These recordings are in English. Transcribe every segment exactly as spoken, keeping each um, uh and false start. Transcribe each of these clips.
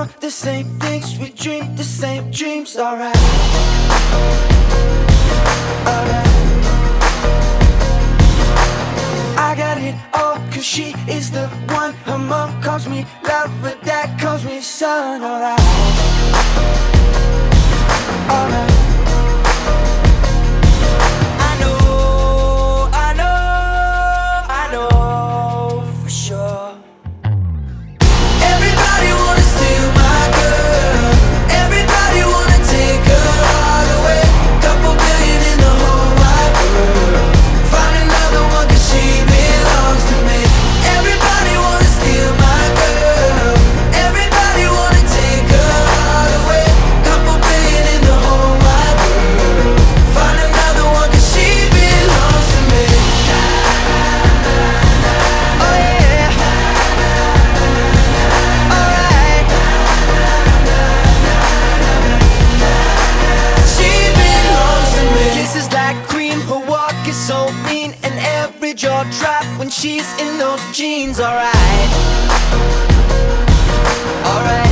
want the same things, we dream the same dreams. Alright, alright. I got it all, cause she is the one. Her mom calls me love, but dad calls me son. Alright, alright. I know, I know, I know for sure. Everybody wanna steal my girl, everybody wanna take her all away. Couple billion in the whole wide world, find another one cause she belongs to me. Everybody wanna steal my girl, everybody wanna take her all away. Couple billion in the whole wide world, find another one cause she belongs to me. Oh yeah, alright. She belongs to me. Kisses like cream, her walk is so mean, and every jaw drop when she's in those jeans. Alright, alright.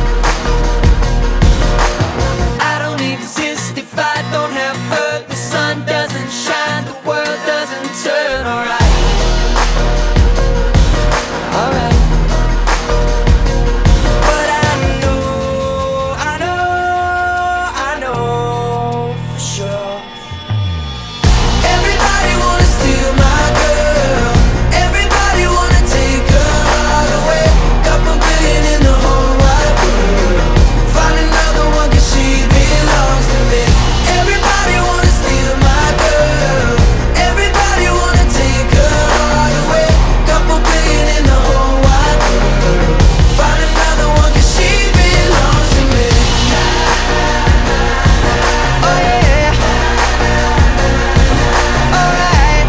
I don't exist if I don't have her. The sun doesn't shine, the world doesn't turn. Alright, alright. But I know, I know, I know for sure. Everybody wanna steal my girl, everybody wanna take her all away. Couple billion in the whole wide world, find another one cause she belongs to me. Everybody wanna steal my girl, everybody wanna take her all away. Couple billion in the whole wide world, find another one cause she belongs to me. Oh yeah, alright.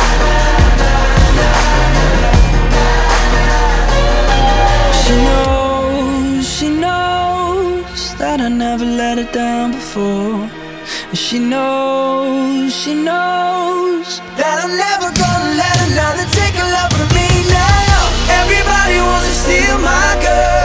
She knows, she knows that I never let her down before. And she knows, she knows that I'm never gonna let another take her love from me now. Everybody wants to steal my girl,